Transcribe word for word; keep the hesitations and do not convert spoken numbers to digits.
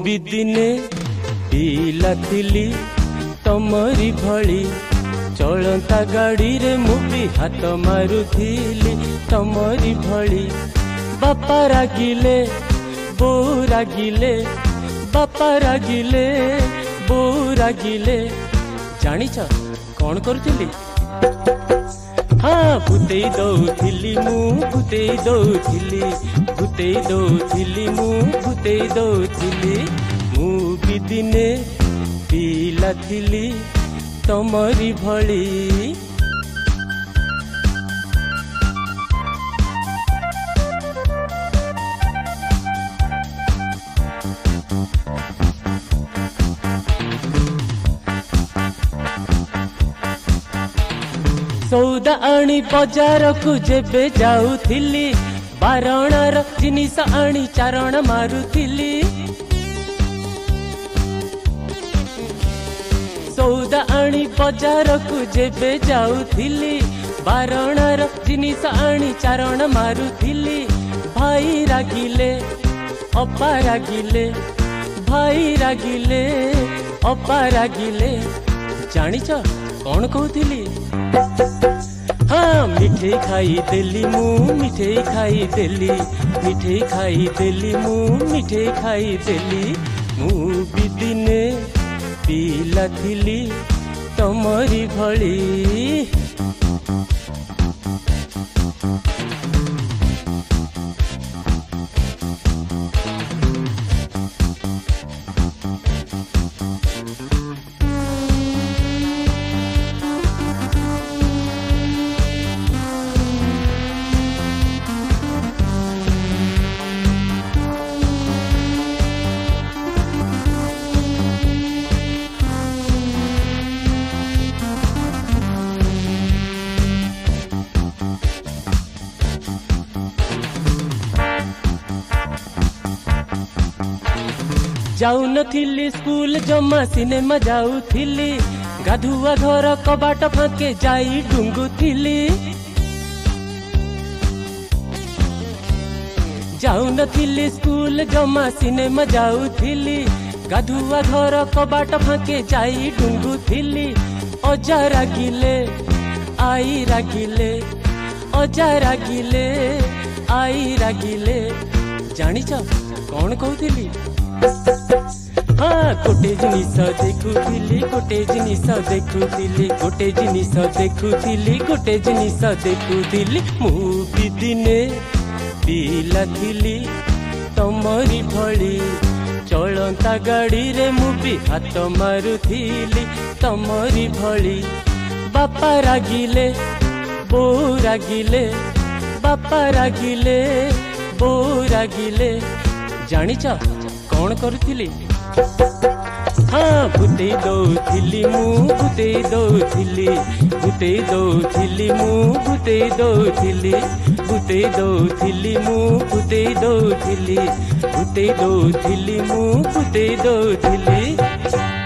भी दिने पिला थिली तमरी भली चलता गाड़ी रे मु भी हाथ मारुथिली तमरी भली। बापा रागिले बोऊ रागिले बापा रागिले बोऊ रागिले जानिछ कौन करुथिली? हाँ भूतेई दौथिली मु भूतेई दौथिली भूतेई दौथिली मु भूतेई दौथिली। मु भी दिने पिला थिली तमरी भली। सौदा आनी बजार को जेबे जाऊथिली बारणार जिनिस आनी चारण मारुथिली। सौदा आनी बजार को जेबे जाऊथिली बारणार जिनिस आनी चारण मारुथिली। भाई रागिले अपा रागिले भाई रागिले अपा रागिले जानिछ कौन कहूथिली? हाँ मिठे खाई देली मु मिठे खाई देली मिठे खाई देली मु मिठे खाई देली। मु भी दिने पिला थिली तमरी भली। जाऊ नथिली स्कूल जमा सिनेमा जाऊथिली गाधुआ घर कबाट फाके जाई डुंगुथिली। जाऊ नथिली स्कूल जमा सिनेमा जाऊथिली गाधुआ घर कबाट फाके जाई डुंगुथिली। अजा रागिले आई रागिले अजा रागिले आई रागिले जानिछ कौन कहूथिली? हाँ गोटे जिनिस देखुथिली गोटे जिनिस देखुथिली गोटे जिनिस देखुथिली गोटे जिनिस देखुथिली। मु भी दिने पिला थिली तमरी भली चलता गाड़ी रे मु भी हाथ मारुथिली तमरी भली। बापा रागिले बोऊ रागिले बापा रागिले बोऊ रागिले जानिछ कौन करुथिली? हाँ भूतेई दौथिली मु भूतेई दौथिली भूतेई दौथिली मु भूतेई दौथिली भूतेई दौथिली मु भूतेई दौथिली भूतेई दौथिली मु भूतेई दौथिली।